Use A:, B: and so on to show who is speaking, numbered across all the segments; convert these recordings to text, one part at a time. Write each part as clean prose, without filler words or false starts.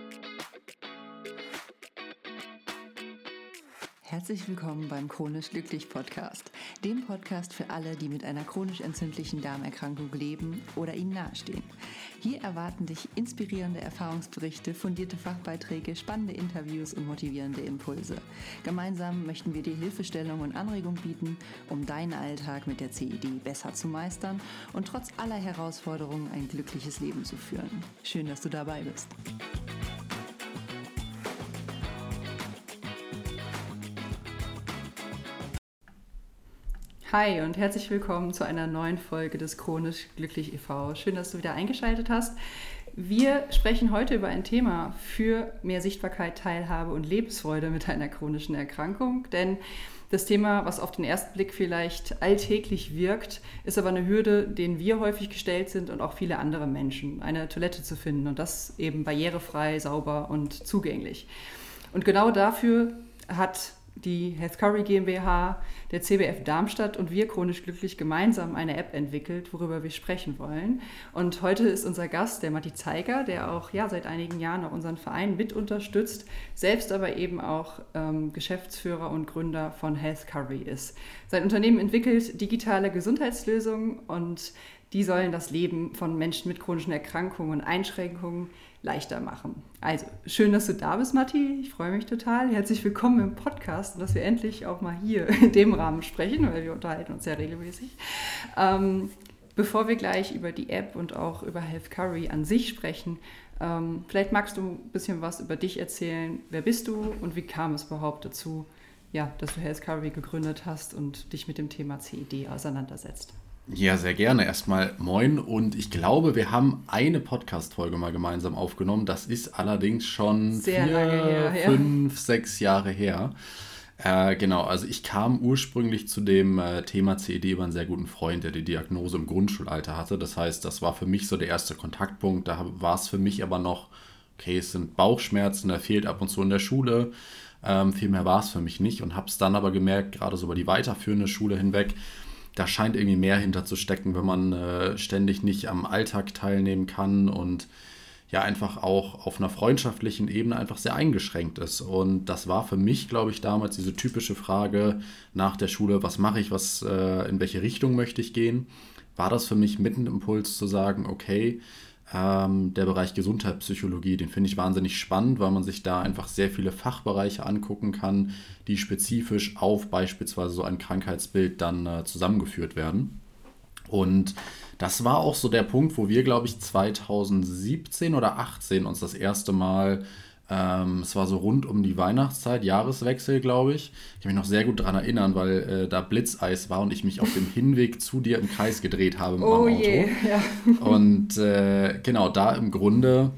A: Herzlich willkommen beim Chronisch Glücklich Podcast, dem Podcast für alle, die mit einer chronisch entzündlichen Darmerkrankung leben oder ihnen nahestehen. Hier erwarten dich inspirierende Erfahrungsberichte, fundierte Fachbeiträge, spannende Interviews und motivierende Impulse. Gemeinsam möchten wir dir Hilfestellung und Anregung bieten, um deinen Alltag mit der CED besser zu meistern und trotz aller Herausforderungen ein glückliches Leben zu führen. Schön, dass du dabei bist. Hi und herzlich willkommen zu einer neuen Folge des Chronisch Glücklich e.V. Schön, dass du wieder eingeschaltet hast. Wir sprechen heute über ein Thema für mehr Sichtbarkeit, Teilhabe und Lebensfreude mit einer chronischen Erkrankung. Denn das Thema, was auf den ersten Blick vielleicht alltäglich wirkt, ist aber eine Hürde, denen wir häufig gestellt sind und auch viele andere Menschen, eine Toilette zu finden und das eben barrierefrei, sauber und zugänglich. Und genau dafür hat die Healthcovery GmbH, der CBF Darmstadt und wir Chronisch Glücklich gemeinsam eine App entwickelt, worüber wir sprechen wollen. Und heute ist unser Gast der Matti Zeiger, der auch seit einigen Jahren auch unseren Verein mit unterstützt, selbst aber eben auch Geschäftsführer und Gründer von Healthcovery ist. Sein Unternehmen entwickelt digitale Gesundheitslösungen und die sollen das Leben von Menschen mit chronischen Erkrankungen und Einschränkungen leichter machen. Also, schön, dass du da bist, Matti. Ich freue mich total. Herzlich willkommen im Podcast und dass wir endlich auch mal hier in dem Rahmen sprechen, weil wir unterhalten uns ja regelmäßig. Bevor wir gleich über die App und auch über Healthcovery an sich sprechen, vielleicht magst du ein bisschen was über dich erzählen. Wer bist du und wie kam es überhaupt dazu, dass du Healthcovery gegründet hast und dich mit dem Thema CED auseinandersetzt?
B: Ja, sehr gerne. Erstmal moin und ich glaube, wir haben eine Podcast-Folge mal gemeinsam aufgenommen. Das ist allerdings schon
A: sehr lange her,
B: 5, 6 Jahre her. Genau, also ich kam ursprünglich zu dem Thema CED über einen sehr guten Freund, der die Diagnose im Grundschulalter hatte. Das heißt, das war für mich so der erste Kontaktpunkt. Da war es für mich aber noch, okay, es sind Bauchschmerzen, er fehlt ab und zu in der Schule. Viel mehr war es für mich nicht und habe es dann aber gemerkt, gerade so über die weiterführende Schule hinweg, da scheint irgendwie mehr hinter zu stecken, wenn man ständig nicht am Alltag teilnehmen kann und ja einfach auch auf einer freundschaftlichen Ebene einfach sehr eingeschränkt ist. Und das war für mich, glaube ich, damals diese typische Frage nach der Schule, was mache ich, in welche Richtung möchte ich gehen? War das für mich mit ein Impuls zu sagen, okay, der Bereich Gesundheitspsychologie, den finde ich wahnsinnig spannend, weil man sich da einfach sehr viele Fachbereiche angucken kann, die spezifisch auf beispielsweise so ein Krankheitsbild dann zusammengeführt werden. Und das war auch so der Punkt, wo wir, glaube ich, 2017 oder 2018 uns das erste Mal, es war so rund um die Weihnachtszeit, Jahreswechsel, glaube ich. Ich kann mich noch sehr gut daran erinnern, weil da Blitzeis war und ich mich auf dem Hinweg zu dir im Kreis gedreht habe mit meinem Auto.
A: Ja.
B: Und genau, da im Grunde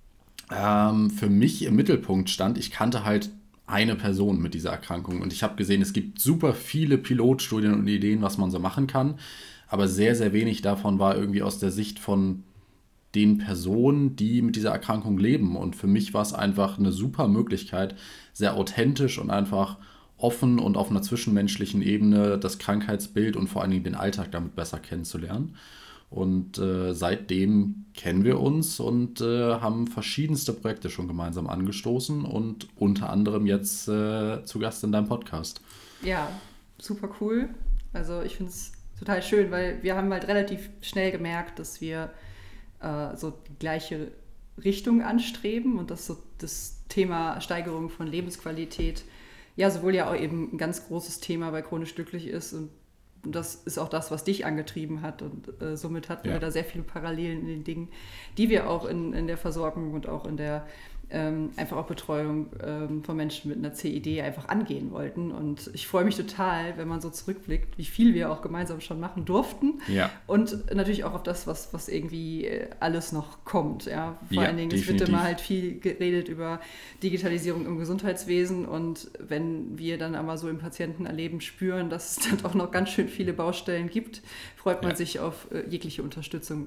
B: für mich im Mittelpunkt stand, ich kannte halt eine Person mit dieser Erkrankung und ich habe gesehen, es gibt super viele Pilotstudien und Ideen, was man so machen kann, aber sehr, sehr wenig davon war irgendwie aus der Sicht von den Personen, die mit dieser Erkrankung leben. Und für mich war es einfach eine super Möglichkeit, sehr authentisch und einfach offen und auf einer zwischenmenschlichen Ebene das Krankheitsbild und vor allen Dingen den Alltag damit besser kennenzulernen. Und seitdem kennen wir uns und haben verschiedenste Projekte schon gemeinsam angestoßen und unter anderem jetzt zu Gast in deinem Podcast.
A: Ja, super cool. Also ich finde es total schön, weil wir haben halt relativ schnell gemerkt, dass wir so die gleiche Richtung anstreben und dass so das Thema Steigerung von Lebensqualität sowohl auch eben ein ganz großes Thema bei Chronisch Glücklich ist und das ist auch das, was dich angetrieben hat und somit hatten wir da sehr viele Parallelen in den Dingen, die wir auch in der Versorgung und auch in der einfach auch Betreuung von Menschen mit einer CED einfach angehen wollten. Und ich freue mich total, wenn man so zurückblickt, wie viel wir auch gemeinsam schon machen durften.
B: Ja.
A: Und natürlich auch auf das, was irgendwie alles noch kommt. Ja? Vor allen Dingen,
B: definitiv.
A: es wird immer halt viel geredet über Digitalisierung im Gesundheitswesen. Und wenn wir dann aber so im Patientenerleben spüren, dass es dann auch noch ganz schön viele Baustellen gibt, freut man sich auf jegliche Unterstützung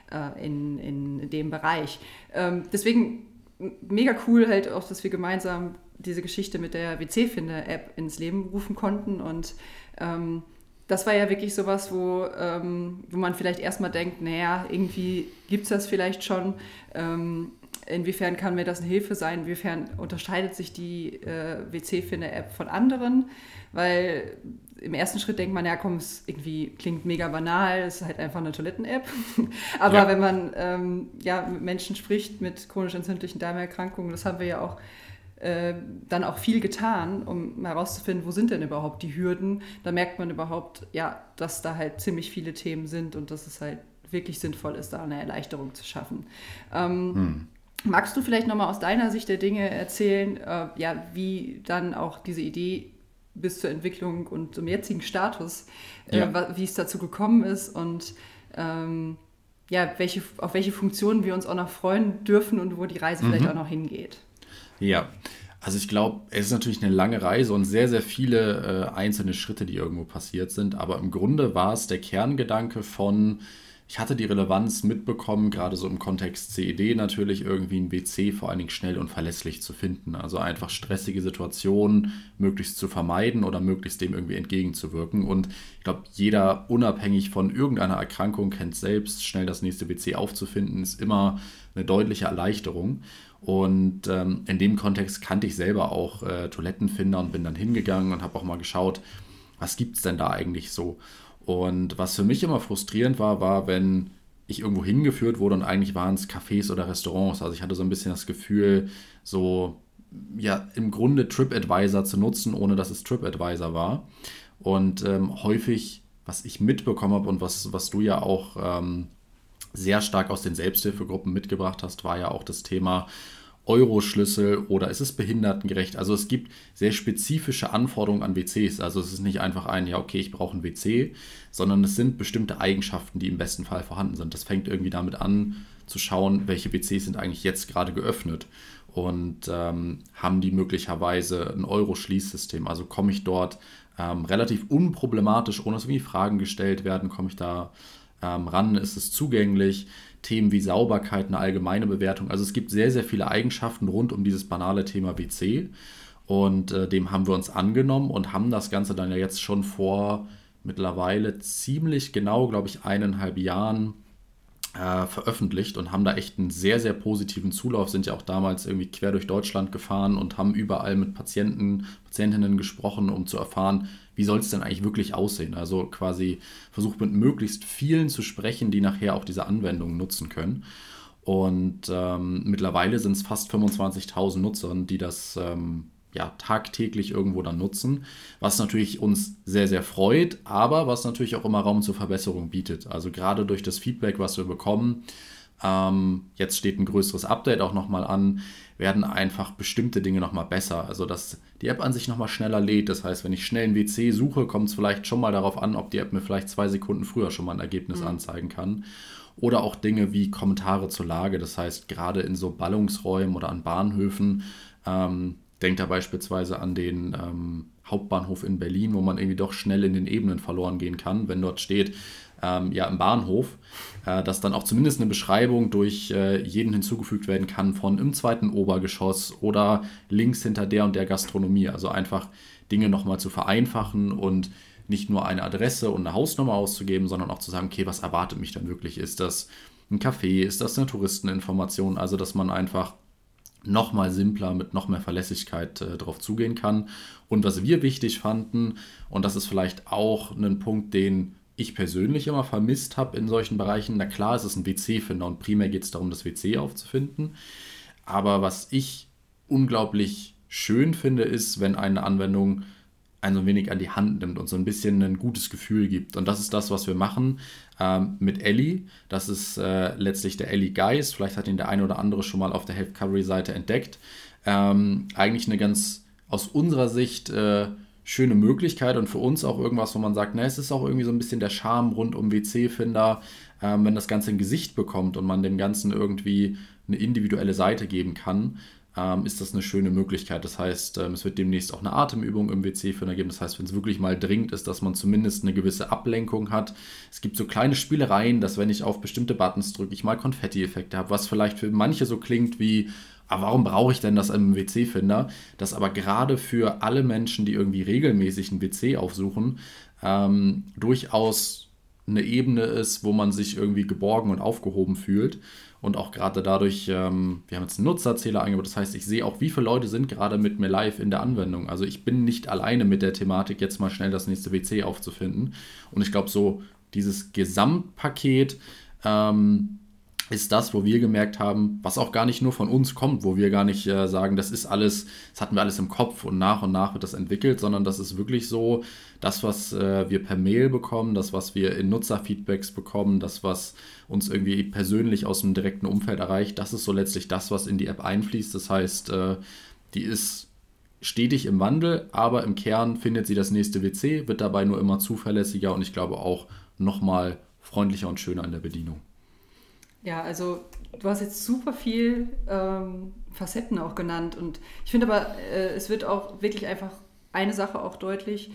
A: in dem Bereich. Deswegen mega cool halt auch, dass wir gemeinsam diese Geschichte mit der WC-Finder-App ins Leben rufen konnten und das war ja wirklich sowas, wo man vielleicht erstmal denkt, naja, irgendwie gibt es das vielleicht schon. Inwiefern kann mir das eine Hilfe sein? Inwiefern unterscheidet sich die WC-Finder-App von anderen? Weil im ersten Schritt denkt man, ja komm, es irgendwie klingt mega banal, es ist halt einfach eine Toiletten-App. Aber wenn man mit Menschen spricht mit chronisch entzündlichen Darmerkrankungen, das haben wir ja auch dann auch viel getan, um herauszufinden, wo sind denn überhaupt die Hürden. Da merkt man überhaupt, ja, dass da halt ziemlich viele Themen sind und dass es halt wirklich sinnvoll ist, da eine Erleichterung zu schaffen. Magst du vielleicht nochmal aus deiner Sicht der Dinge erzählen, wie dann auch diese Idee bis zur Entwicklung und zum jetzigen Status, wie es dazu gekommen ist und auf welche Funktionen wir uns auch noch freuen dürfen und wo die Reise vielleicht auch noch hingeht?
B: Ja, also ich glaube, es ist natürlich eine lange Reise und sehr, sehr viele einzelne Schritte, die irgendwo passiert sind. Aber im Grunde war es der Kerngedanke von, ich hatte die Relevanz mitbekommen, gerade so im Kontext CED natürlich irgendwie ein WC vor allen Dingen schnell und verlässlich zu finden. Also einfach stressige Situationen möglichst zu vermeiden oder möglichst dem irgendwie entgegenzuwirken. Und ich glaube, jeder unabhängig von irgendeiner Erkrankung kennt selbst, schnell das nächste WC aufzufinden, ist immer eine deutliche Erleichterung. Und in dem Kontext kannte ich selber auch Toilettenfinder und bin dann hingegangen und habe auch mal geschaut, was gibt es denn da eigentlich so? Und was für mich immer frustrierend war, wenn ich irgendwo hingeführt wurde und eigentlich waren es Cafés oder Restaurants. Also ich hatte so ein bisschen das Gefühl, so ja im Grunde TripAdvisor zu nutzen, ohne dass es TripAdvisor war. Und häufig, was ich mitbekommen habe und was du ja auch sehr stark aus den Selbsthilfegruppen mitgebracht hast, war ja auch das Thema Euro-Schlüssel oder ist es behindertengerecht? Also es gibt sehr spezifische Anforderungen an WCs. Also es ist nicht einfach ich brauche ein WC, sondern es sind bestimmte Eigenschaften, die im besten Fall vorhanden sind. Das fängt irgendwie damit an, zu schauen, welche WCs sind eigentlich jetzt gerade geöffnet und haben die möglicherweise ein Euro-Schließsystem. Also komme ich dort relativ unproblematisch, ohne dass irgendwie Fragen gestellt werden, komme ich da ran, ist es zugänglich, Themen wie Sauberkeit, eine allgemeine Bewertung. Also es gibt sehr, sehr viele Eigenschaften rund um dieses banale Thema WC und dem haben wir uns angenommen und haben das Ganze dann ja jetzt schon vor mittlerweile ziemlich genau, glaube ich, 1,5 Jahren veröffentlicht und haben da echt einen sehr, sehr positiven Zulauf, sind ja auch damals irgendwie quer durch Deutschland gefahren und haben überall mit Patientinnen gesprochen, um zu erfahren, wie soll es denn eigentlich wirklich aussehen. Also quasi versucht mit möglichst vielen zu sprechen, die nachher auch diese Anwendungen nutzen können. Und mittlerweile sind es fast 25.000 Nutzern, die das tagtäglich irgendwo dann nutzen, was natürlich uns sehr, sehr freut, aber was natürlich auch immer Raum zur Verbesserung bietet. Also gerade durch das Feedback, was wir bekommen, jetzt steht ein größeres Update auch nochmal an, werden einfach bestimmte Dinge nochmal besser. Also dass die App an sich nochmal schneller lädt. Das heißt, wenn ich schnell ein WC suche, kommt es vielleicht schon mal darauf an, ob die App mir vielleicht 2 Sekunden früher schon mal ein Ergebnis anzeigen kann. Oder auch Dinge wie Kommentare zur Lage. Das heißt, gerade in so Ballungsräumen oder an Bahnhöfen, denkt da beispielsweise an den Hauptbahnhof in Berlin, wo man irgendwie doch schnell in den Ebenen verloren gehen kann, wenn dort steht, im Bahnhof, dass dann auch zumindest eine Beschreibung durch jeden hinzugefügt werden kann von im 2. Obergeschoss oder links hinter der und der Gastronomie. Also einfach Dinge nochmal zu vereinfachen und nicht nur eine Adresse und eine Hausnummer auszugeben, sondern auch zu sagen, okay, was erwartet mich dann wirklich? Ist das ein Café? Ist das eine Touristeninformation? Also, dass man einfach noch mal simpler, mit noch mehr Verlässlichkeit drauf zugehen kann. Und was wir wichtig fanden, und das ist vielleicht auch ein Punkt, den ich persönlich immer vermisst habe in solchen Bereichen, na klar, es ist ein WC-Finder und primär geht es darum, das WC aufzufinden. Aber was ich unglaublich schön finde, ist, wenn eine Anwendung ein so wenig an die Hand nimmt und so ein bisschen ein gutes Gefühl gibt. Und das ist das, was wir machen mit Ellie. Das ist letztlich der Ellie Geist. Vielleicht hat ihn der eine oder andere schon mal auf der Health Recovery Seite entdeckt. Eigentlich eine ganz aus unserer Sicht schöne Möglichkeit und für uns auch irgendwas, wo man sagt, es ist auch irgendwie so ein bisschen der Charme rund um WC-Finder, wenn das Ganze ein Gesicht bekommt und man dem Ganzen irgendwie eine individuelle Seite geben kann. Ist das eine schöne Möglichkeit. Das heißt, es wird demnächst auch eine Atemübung im WC-Finder geben. Das heißt, wenn es wirklich mal dringend ist, dass man zumindest eine gewisse Ablenkung hat. Es gibt so kleine Spielereien, dass wenn ich auf bestimmte Buttons drücke, ich mal Konfetti-Effekte habe, was vielleicht für manche so klingt wie, warum brauche ich denn das im WC-Finder? Das aber gerade für alle Menschen, die irgendwie regelmäßig ein WC aufsuchen, durchaus eine Ebene ist, wo man sich irgendwie geborgen und aufgehoben fühlt. Und auch gerade dadurch, wir haben jetzt einen Nutzerzähler eingebaut, das heißt, ich sehe auch, wie viele Leute sind gerade mit mir live in der Anwendung. Also ich bin nicht alleine mit der Thematik, jetzt mal schnell das nächste WC aufzufinden. Und ich glaube, so dieses Gesamtpaket ist das, wo wir gemerkt haben, was auch gar nicht nur von uns kommt, wo wir gar nicht sagen, das ist alles, das hatten wir alles im Kopf und nach wird das entwickelt, sondern das ist wirklich so, das, was wir per Mail bekommen, das, was wir in Nutzerfeedbacks bekommen, das, was uns irgendwie persönlich aus dem direkten Umfeld erreicht, das ist so letztlich das, was in die App einfließt. Das heißt, die ist stetig im Wandel, aber im Kern findet sie das nächste WC, wird dabei nur immer zuverlässiger und ich glaube auch nochmal freundlicher und schöner in der Bedienung.
A: Ja, also du hast jetzt super viel Facetten auch genannt und ich finde aber, es wird auch wirklich einfach eine Sache auch deutlich,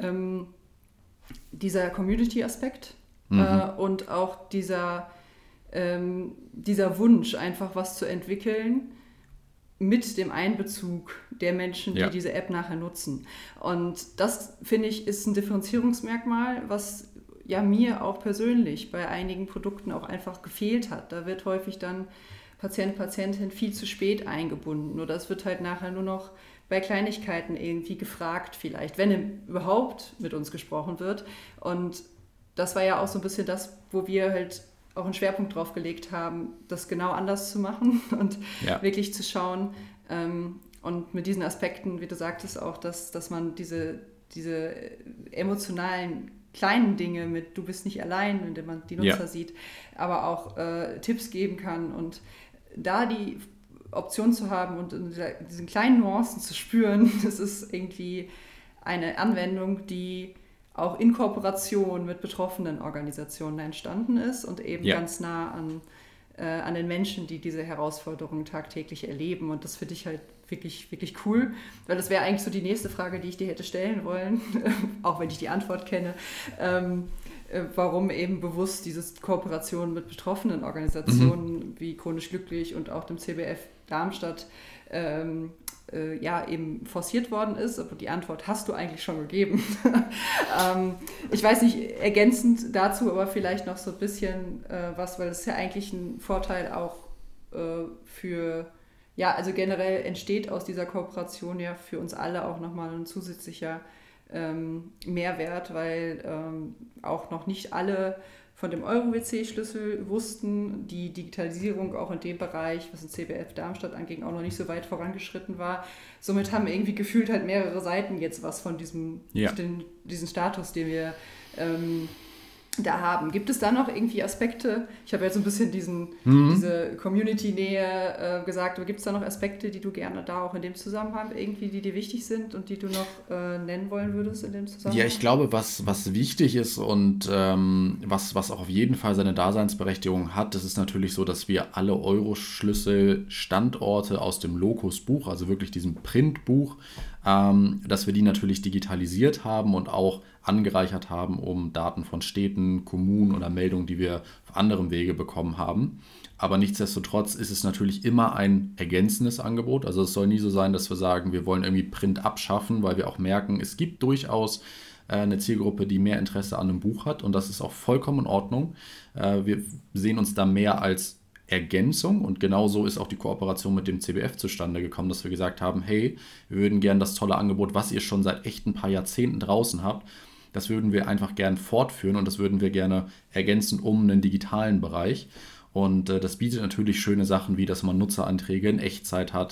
A: dieser Community-Aspekt und auch dieser Wunsch, einfach was zu entwickeln mit dem Einbezug der Menschen, die diese App nachher nutzen. Und das, finde ich, ist ein Differenzierungsmerkmal, was ja mir auch persönlich bei einigen Produkten auch einfach gefehlt hat. Da wird häufig dann Patient, Patientin viel zu spät eingebunden oder es wird halt nachher nur noch bei Kleinigkeiten irgendwie gefragt vielleicht, wenn überhaupt mit uns gesprochen wird. Und das war ja auch so ein bisschen das, wo wir halt auch einen Schwerpunkt drauf gelegt haben, das genau anders zu machen und wirklich zu schauen. Und mit diesen Aspekten, wie du sagtest, auch, dass man diese emotionalen kleinen Dinge mit du bist nicht allein, indem man die Nutzer sieht, aber auch Tipps geben kann und da die Option zu haben und in diesen kleinen Nuancen zu spüren, das ist irgendwie eine Anwendung, die auch in Kooperation mit betroffenen Organisationen entstanden ist und eben ganz nah an den Menschen, die diese Herausforderungen tagtäglich erleben. Und das finde ich halt wirklich, wirklich cool, weil das wäre eigentlich so die nächste Frage, die ich dir hätte stellen wollen, auch wenn ich die Antwort kenne, warum eben bewusst diese Kooperation mit betroffenen Organisationen wie Chronisch Glücklich und auch dem CBF Darmstadt eben forciert worden ist, aber die Antwort hast du eigentlich schon gegeben. Ich weiß nicht, ergänzend dazu, aber vielleicht noch so ein bisschen was, weil es ja eigentlich ein Vorteil auch also generell entsteht aus dieser Kooperation ja für uns alle auch nochmal ein zusätzlicher Mehrwert, weil auch noch nicht alle von dem Euro-WC-Schlüssel wussten, die Digitalisierung auch in dem Bereich, was in CBF Darmstadt anging, auch noch nicht so weit vorangeschritten war. Somit haben irgendwie gefühlt halt mehrere Seiten jetzt was von diesen Status, den wir da haben. Gibt es da noch irgendwie Aspekte? Ich habe jetzt so ein bisschen diese Community-Nähe gesagt, aber gibt es da noch Aspekte, die du gerne da auch in dem Zusammenhang irgendwie, die dir wichtig sind und die du noch nennen wollen würdest in dem Zusammenhang?
B: Ja, ich glaube, was wichtig ist und was auch auf jeden Fall seine Daseinsberechtigung hat, das ist natürlich so, dass wir alle Euro-Schlüssel-Standorte aus dem Locus-Buch, also wirklich diesem Printbuch, dass wir die natürlich digitalisiert haben und auch angereichert haben, um Daten von Städten, Kommunen oder Meldungen, die wir auf anderem Wege bekommen haben. Aber nichtsdestotrotz ist es natürlich immer ein ergänzendes Angebot. Also es soll nie so sein, dass wir sagen, wir wollen irgendwie Print abschaffen, weil wir auch merken, es gibt durchaus eine Zielgruppe, die mehr Interesse an einem Buch hat und das ist auch vollkommen in Ordnung. Wir sehen uns da mehr als Ergänzung und genauso ist auch die Kooperation mit dem CBF zustande gekommen, dass wir gesagt haben, hey, wir würden gerne das tolle Angebot, was ihr schon seit echt ein paar Jahrzehnten draußen habt, das würden wir einfach gern fortführen und das würden wir gerne ergänzen um einen digitalen Bereich. Und das bietet natürlich schöne Sachen, wie dass man Nutzeranträge in Echtzeit hat,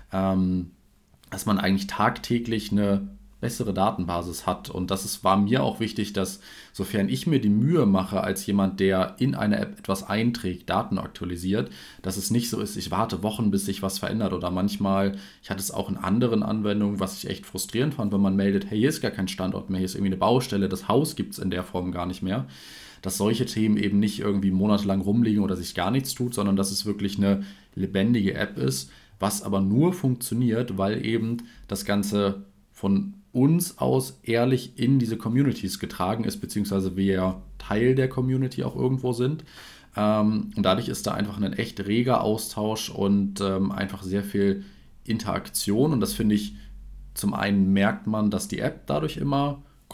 B: dass man eigentlich tagtäglich eine bessere Datenbasis hat. Und war mir auch wichtig, dass sofern ich mir die Mühe mache, als jemand, der in einer App etwas einträgt, Daten aktualisiert, dass es nicht so ist, ich warte Wochen, bis sich was verändert. Oder manchmal, ich hatte es auch in anderen Anwendungen, was ich echt frustrierend fand, wenn man meldet, hey, hier ist gar kein Standort mehr, hier ist irgendwie eine Baustelle, das Haus gibt es in der Form gar nicht mehr. Dass solche Themen eben nicht irgendwie monatelang rumliegen oder sich gar nichts tut, sondern dass es wirklich eine lebendige App ist, was aber nur funktioniert, weil eben das Ganze von uns aus ehrlich in diese Communities getragen ist, beziehungsweise wir ja Teil der Community auch irgendwo sind. Und dadurch ist da einfach ein echt reger Austausch und einfach sehr viel Interaktion. Und das finde ich, zum einen merkt man, dass die App dadurch immer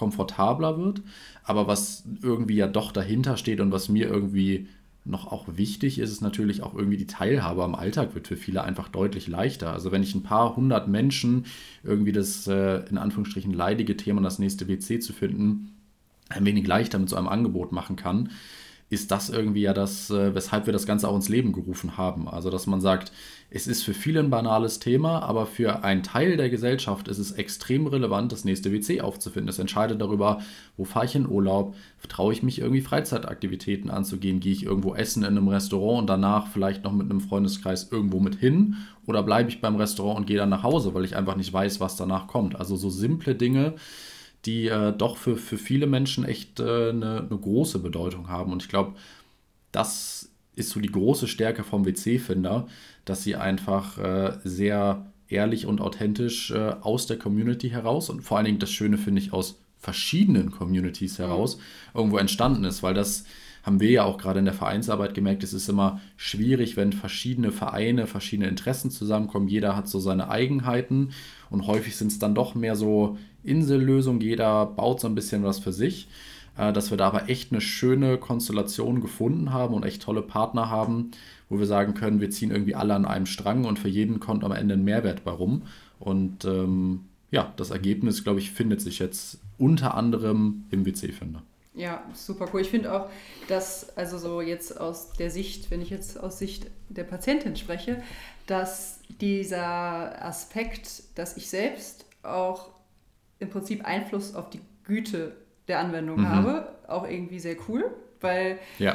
B: komfortabler wird, aber was irgendwie ja doch dahinter steht und was mir irgendwie noch auch wichtig ist, ist natürlich auch irgendwie die Teilhabe am Alltag wird für viele einfach deutlich leichter. Also wenn ich ein paar hundert Menschen irgendwie das in Anführungsstrichen leidige Thema, das nächste WC zu finden, ein wenig leichter mit so einem Angebot machen kann, ist das irgendwie ja das, weshalb wir das Ganze auch ins Leben gerufen haben. Also, dass man sagt, es ist für viele ein banales Thema, aber für einen Teil der Gesellschaft ist es extrem relevant, das nächste WC aufzufinden. Es entscheidet darüber, wo fahre ich in Urlaub, traue ich mich irgendwie Freizeitaktivitäten anzugehen, gehe ich irgendwo essen in einem Restaurant und danach vielleicht noch mit einem Freundeskreis irgendwo mit hin oder bleibe ich beim Restaurant und gehe dann nach Hause, weil ich einfach nicht weiß, was danach kommt. Also so simple Dinge, die doch für viele Menschen echt eine große Bedeutung haben. Und ich glaube, das ist so die große Stärke vom WC-Finder, dass sie einfach sehr ehrlich und authentisch aus der Community heraus und vor allen Dingen das Schöne finde ich aus verschiedenen Communities heraus irgendwo entstanden ist, weil das haben wir ja auch gerade in der Vereinsarbeit gemerkt, es ist immer schwierig, wenn verschiedene Vereine, verschiedene Interessen zusammenkommen. Jeder hat so seine Eigenheiten und häufig sind es dann doch mehr so Insellösungen. Jeder baut so ein bisschen was für sich. Dass wir da aber echt eine schöne Konstellation gefunden haben und echt tolle Partner haben, wo wir sagen können, wir ziehen irgendwie alle an einem Strang und für jeden kommt am Ende ein Mehrwert bei rum. Und ja, das Ergebnis, glaube ich, findet sich jetzt unter anderem im WC-Finder.
A: Ja, super cool. Ich finde auch, dass, also so jetzt aus der Sicht, wenn ich jetzt aus Sicht der Patientin spreche, dass dieser Aspekt, dass ich selbst auch im Prinzip Einfluss auf die Güte der Anwendung habe, auch irgendwie sehr cool, weil
B: Ja.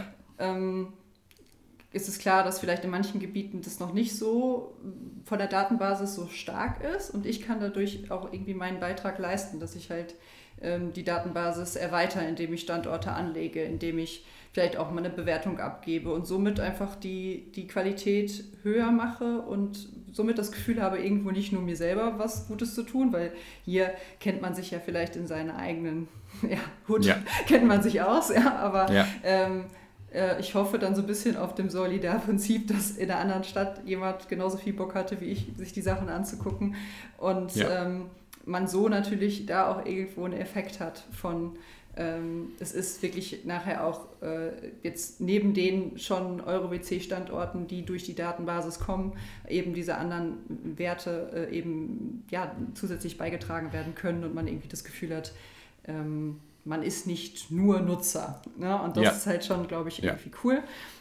A: ist es klar, dass vielleicht in manchen Gebieten das noch nicht so von der Datenbasis so stark ist und ich kann dadurch auch irgendwie meinen Beitrag leisten, dass ich halt die Datenbasis erweitere, indem ich Standorte anlege, indem ich vielleicht auch mal eine Bewertung abgebe und somit einfach die Qualität höher mache und somit das Gefühl habe, irgendwo nicht nur mir selber was Gutes zu tun, weil hier kennt man sich ja vielleicht in seiner eigenen Hut, kennt man sich aus, aber ich hoffe dann so ein bisschen auf dem Solidarprinzip, dass in einer anderen Stadt jemand genauso viel Bock hatte wie ich, sich die Sachen anzugucken und man so natürlich da auch irgendwo einen Effekt hat von es ist wirklich nachher auch jetzt neben den schon Euro-WC-Standorten, die durch die Datenbasis kommen, eben diese anderen Werte eben zusätzlich beigetragen werden können und man irgendwie das Gefühl hat, man ist nicht nur Nutzer. Ne? Und das ist halt schon, glaube ich, irgendwie cool,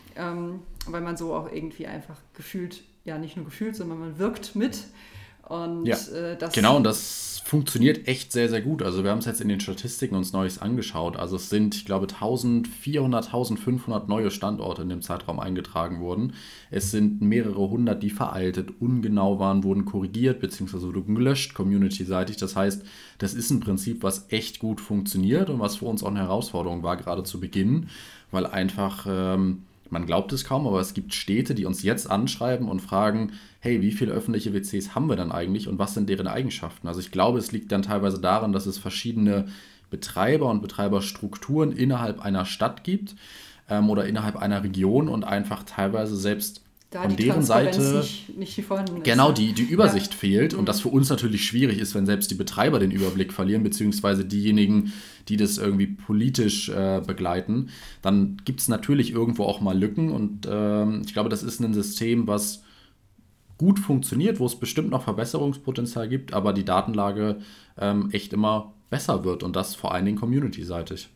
A: weil man so auch irgendwie einfach gefühlt, nicht nur gefühlt, sondern man wirkt mit. Und
B: genau, und das funktioniert echt sehr, sehr gut. Also wir haben es jetzt in den Statistiken uns neulich angeschaut. Also es sind, ich glaube, 1400, 1500 neue Standorte in dem Zeitraum eingetragen worden. Es sind mehrere hundert, die veraltet, ungenau waren, wurden korrigiert bzw. wurden gelöscht, community-seitig. Das heißt, das ist ein Prinzip, was echt gut funktioniert und was für uns auch eine Herausforderung war, gerade zu Beginn, weil einfach... man glaubt es kaum, aber es gibt Städte, die uns jetzt anschreiben und fragen, hey, wie viele öffentliche WCs haben wir dann eigentlich und was sind deren Eigenschaften? Also ich glaube, es liegt dann teilweise daran, dass es verschiedene Betreiber und Betreiberstrukturen innerhalb einer Stadt gibt oder innerhalb einer Region und einfach teilweise selbst
A: da
B: von
A: die
B: deren
A: Transparenz
B: Seite
A: nicht vorhanden ist.
B: genau die Übersicht fehlt und das für uns natürlich schwierig ist, wenn selbst die Betreiber den Überblick verlieren, beziehungsweise diejenigen, die das irgendwie politisch begleiten, dann gibt es natürlich irgendwo auch mal Lücken und ich glaube, das ist ein System, was gut funktioniert, wo es bestimmt noch Verbesserungspotenzial gibt, aber die Datenlage echt immer besser wird und das vor allen Dingen community-seitig.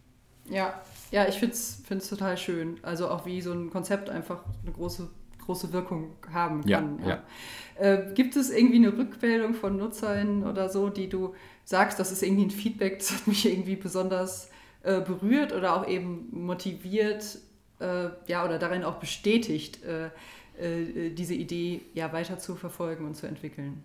A: Ja, ich finde es total schön. Also auch wie so ein Konzept einfach eine große Wirkung haben kann. Gibt es irgendwie eine Rückmeldung von NutzerInnen oder so, die du sagst, das ist irgendwie ein Feedback, das hat mich irgendwie besonders berührt oder auch eben motiviert oder darin auch bestätigt, diese Idee weiter zu verfolgen und zu entwickeln?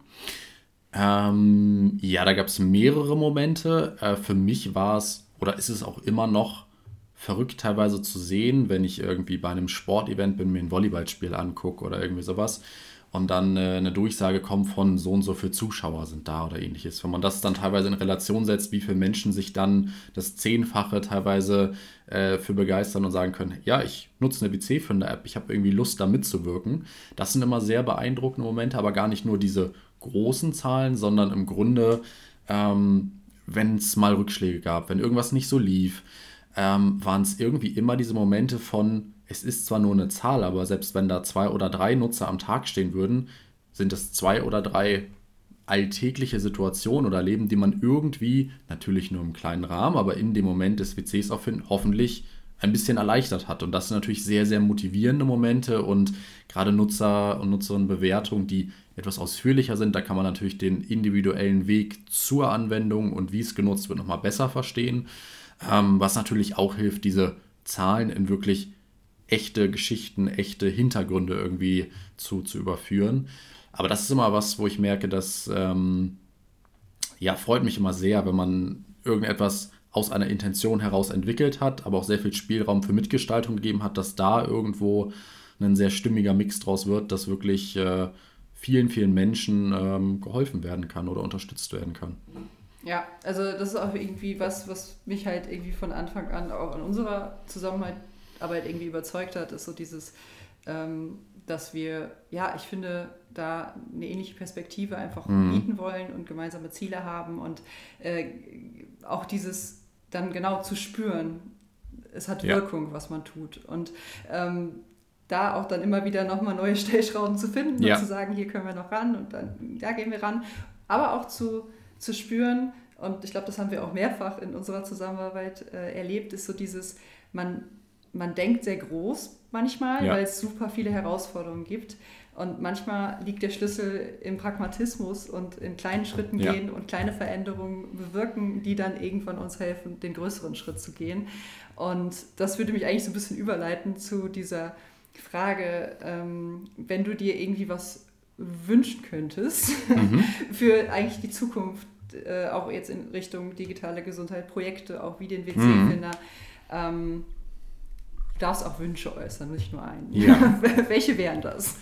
B: Da gab es mehrere Momente. Für mich war es, oder ist es auch immer noch, verrückt teilweise zu sehen, wenn ich irgendwie bei einem Sportevent bin, mir ein Volleyballspiel angucke oder irgendwie sowas und dann eine Durchsage kommt von so und so viele Zuschauer sind da oder ähnliches. Wenn man das dann teilweise in Relation setzt, wie viele Menschen sich dann das Zehnfache teilweise für begeistern und sagen können, ja, ich nutze eine WC-Finder-App, ich habe irgendwie Lust, da mitzuwirken. Das sind immer sehr beeindruckende Momente, aber gar nicht nur diese großen Zahlen, sondern im Grunde wenn es mal Rückschläge gab, wenn irgendwas nicht so lief, waren es irgendwie immer diese Momente von, es ist zwar nur eine Zahl, aber selbst wenn da 2 oder 3 Nutzer am Tag stehen würden, sind es 2 oder 3 alltägliche Situationen oder Leben, die man irgendwie, natürlich nur im kleinen Rahmen, aber in dem Moment des WCs auch hoffentlich ein bisschen erleichtert hat. Und das sind natürlich sehr, sehr motivierende Momente und gerade Nutzer und Nutzerinnenbewertungen, die etwas ausführlicher sind, da kann man natürlich den individuellen Weg zur Anwendung und wie es genutzt wird nochmal besser verstehen. Was natürlich auch hilft, diese Zahlen in wirklich echte Geschichten, echte Hintergründe irgendwie zu überführen. Aber das ist immer was, wo ich merke, dass freut mich immer sehr, wenn man irgendetwas aus einer Intention heraus entwickelt hat, aber auch sehr viel Spielraum für Mitgestaltung gegeben hat, dass da irgendwo ein sehr stimmiger Mix draus wird, dass wirklich vielen, vielen Menschen geholfen werden kann oder unterstützt werden kann.
A: Ja, also das ist auch irgendwie was mich halt irgendwie von Anfang an auch an unserer Zusammenarbeit irgendwie überzeugt hat, ist so dieses, dass wir, ich finde, da eine ähnliche Perspektive einfach bieten wollen und gemeinsame Ziele haben und auch dieses dann genau zu spüren, es hat Wirkung, was man tut. Und da auch dann immer wieder nochmal neue Stellschrauben zu finden und zu sagen, hier können wir noch ran und dann da gehen wir ran. Aber auch zu spüren, und ich glaube, das haben wir auch mehrfach in unserer Zusammenarbeit erlebt, ist so dieses, man denkt sehr groß manchmal, weil es super viele Herausforderungen gibt. Und manchmal liegt der Schlüssel im Pragmatismus und in kleinen Schritten gehen und kleine Veränderungen bewirken, die dann irgendwann uns helfen, den größeren Schritt zu gehen. Und das würde mich eigentlich so ein bisschen überleiten zu dieser Frage, wenn du dir irgendwie was wünschen könntest für eigentlich die Zukunft, auch jetzt in Richtung digitale Gesundheit, Projekte, auch wie den WC-Finder, du darfst auch Wünsche äußern, nicht nur einen. Ja. Welche wären das?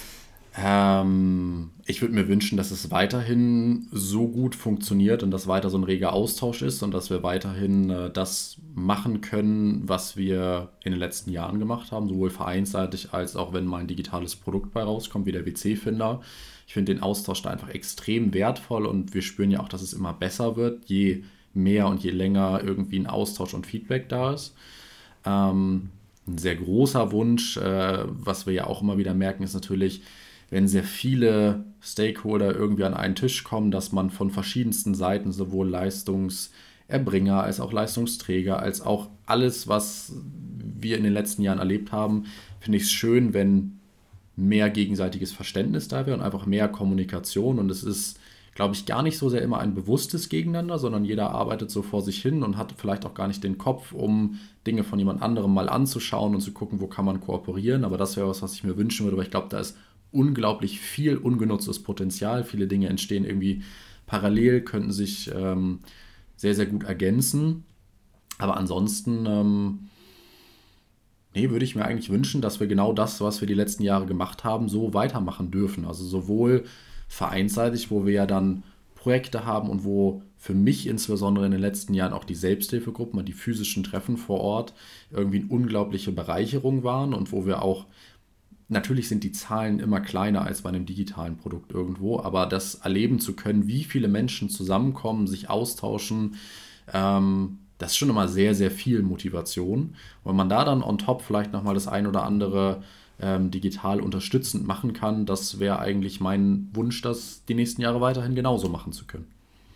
B: Ich würde mir wünschen, dass es weiterhin so gut funktioniert und dass weiter so ein reger Austausch ist und dass wir weiterhin das machen können, was wir in den letzten Jahren gemacht haben, sowohl vereinsseitig als auch wenn mal ein digitales Produkt bei rauskommt, wie der WC-Finder. Ich finde den Austausch da einfach extrem wertvoll und wir spüren ja auch, dass es immer besser wird, je mehr und je länger irgendwie ein Austausch und Feedback da ist. Ein sehr großer Wunsch, was wir ja auch immer wieder merken, ist natürlich, wenn sehr viele Stakeholder irgendwie an einen Tisch kommen, dass man von verschiedensten Seiten, sowohl Leistungserbringer als auch Leistungsträger, als auch alles, was wir in den letzten Jahren erlebt haben, finde ich es schön, wenn mehr gegenseitiges Verständnis da wäre und einfach mehr Kommunikation. Und es ist, glaube ich, gar nicht so sehr immer ein bewusstes Gegeneinander, sondern jeder arbeitet so vor sich hin und hat vielleicht auch gar nicht den Kopf, um Dinge von jemand anderem mal anzuschauen und zu gucken, wo kann man kooperieren. Aber das wäre was ich mir wünschen würde, weil ich glaube, da ist unglaublich viel ungenutztes Potenzial. Viele Dinge entstehen irgendwie parallel, könnten sich sehr, sehr gut ergänzen. Aber ansonsten würde ich mir eigentlich wünschen, dass wir genau das, was wir die letzten Jahre gemacht haben, so weitermachen dürfen. Also sowohl vereinsseitig, wo wir ja dann Projekte haben und wo für mich insbesondere in den letzten Jahren auch die Selbsthilfegruppen und die physischen Treffen vor Ort irgendwie eine unglaubliche Bereicherung waren und wo wir auch, natürlich sind die Zahlen immer kleiner als bei einem digitalen Produkt irgendwo, aber das erleben zu können, wie viele Menschen zusammenkommen, sich austauschen, das ist schon immer sehr, sehr viel Motivation. Und wenn man da dann on top vielleicht nochmal das ein oder andere digital unterstützend machen kann, das wäre eigentlich mein Wunsch, das die nächsten Jahre weiterhin genauso machen zu können.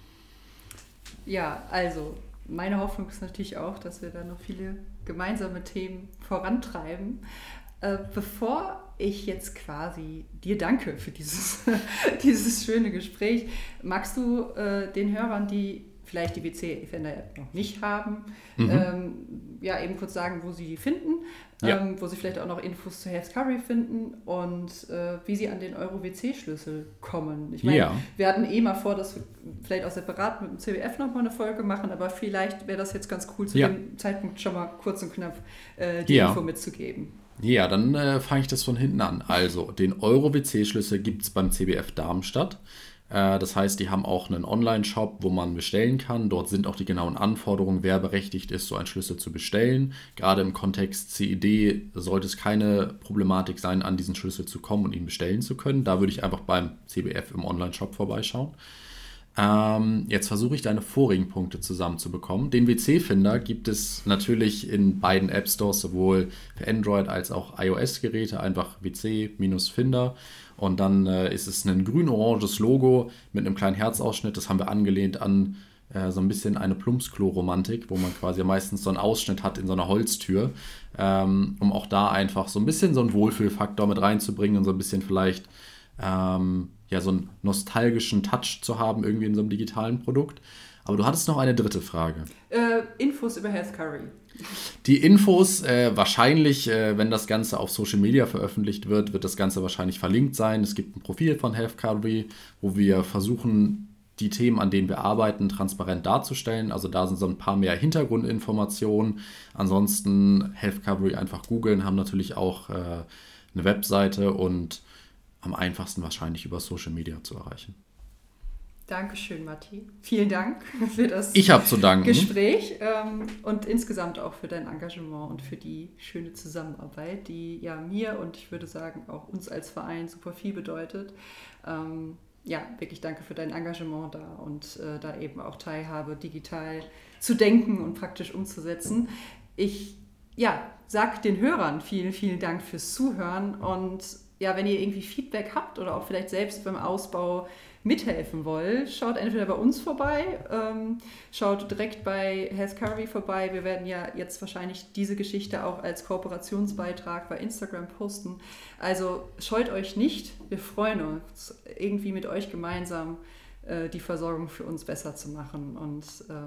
A: Ja, also meine Hoffnung ist natürlich auch, dass wir da noch viele gemeinsame Themen vorantreiben. Bevor ich jetzt quasi dir danke für dieses schöne Gespräch, magst du den Hörern, die vielleicht die WC-Finder noch nicht haben, eben kurz sagen, wo sie die finden, wo sie vielleicht auch noch Infos zur Health Recovery finden und wie sie an den Euro-WC-Schlüssel kommen. Ich meine, wir hatten mal vor, dass wir vielleicht auch separat mit dem CBF nochmal eine Folge machen, aber vielleicht wäre das jetzt ganz cool, zu dem Zeitpunkt schon mal kurz und knapp die Info mitzugeben.
B: Ja, dann fange ich das von hinten an. Also, den Euro-WC-Schlüssel gibt es beim CBF Darmstadt. Das heißt, die haben auch einen Online-Shop, wo man bestellen kann. Dort sind auch die genauen Anforderungen, wer berechtigt ist, so einen Schlüssel zu bestellen. Gerade im Kontext CED sollte es keine Problematik sein, an diesen Schlüssel zu kommen und ihn bestellen zu können. Da würde ich einfach beim CBF im Online-Shop vorbeischauen. Jetzt versuche ich deine vorigen Punkte zusammenzubekommen. Den WC-Finder gibt es natürlich in beiden App Stores, sowohl für Android als auch iOS-Geräte, einfach WC-Finder. Und dann ist es ein grün-oranges Logo mit einem kleinen Herzausschnitt. Das haben wir angelehnt an so ein bisschen eine Plumpsklo-Romantik, wo man quasi meistens so einen Ausschnitt hat in so einer Holztür, um auch da einfach so ein bisschen so einen Wohlfühlfaktor mit reinzubringen und so ein bisschen vielleicht so einen nostalgischen Touch zu haben, irgendwie in so einem digitalen Produkt. Aber du hattest noch eine dritte Frage.
A: Infos über Healthcurry.
B: Die Infos, wahrscheinlich, wenn das Ganze auf Social Media veröffentlicht wird, wird das Ganze wahrscheinlich verlinkt sein. Es gibt ein Profil von Healthcurry, wo wir versuchen, die Themen, an denen wir arbeiten, transparent darzustellen. Also da sind so ein paar mehr Hintergrundinformationen. Ansonsten Healthcurry einfach googeln, haben natürlich auch eine Webseite und am einfachsten wahrscheinlich über Social Media zu erreichen.
A: Dankeschön, Matti. Vielen Dank für das
B: Ich habe zu danken.
A: Gespräch und insgesamt auch für dein Engagement und für die schöne Zusammenarbeit, die ja mir und ich würde sagen auch uns als Verein super viel bedeutet. Wirklich danke für dein Engagement da und da eben auch Teilhabe digital zu denken und praktisch umzusetzen. Ich sage den Hörern vielen, vielen Dank fürs Zuhören und wenn ihr irgendwie Feedback habt oder auch vielleicht selbst beim Ausbau mithelfen wollt, schaut entweder bei uns vorbei, schaut direkt bei Healthcurry vorbei. Wir werden ja jetzt wahrscheinlich diese Geschichte auch als Kooperationsbeitrag bei Instagram posten. Also scheut euch nicht, wir freuen uns, irgendwie mit euch gemeinsam die Versorgung für uns besser zu machen. Und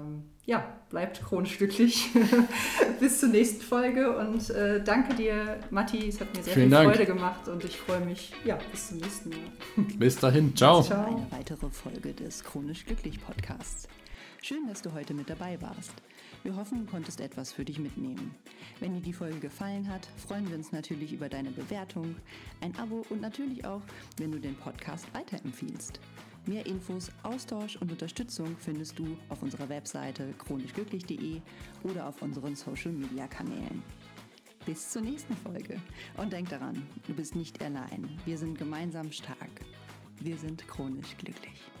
A: bleibt chronisch glücklich. Bis zur nächsten Folge und danke dir, Matti. Es hat mir sehr viel Freude gemacht und ich freue mich, bis zum nächsten Mal.
B: Bis dahin, ciao.
A: Eine weitere Folge des Chronisch Glücklich Podcasts. Schön, dass du heute mit dabei warst. Wir hoffen, du konntest etwas für dich mitnehmen. Wenn dir die Folge gefallen hat, freuen wir uns natürlich über deine Bewertung, ein Abo und natürlich auch, wenn du den Podcast weiterempfiehlst. Mehr Infos, Austausch und Unterstützung findest du auf unserer Webseite chronischglücklich.de oder auf unseren Social-Media-Kanälen. Bis zur nächsten Folge. Und denk daran, du bist nicht allein. Wir sind gemeinsam stark. Wir sind chronisch glücklich.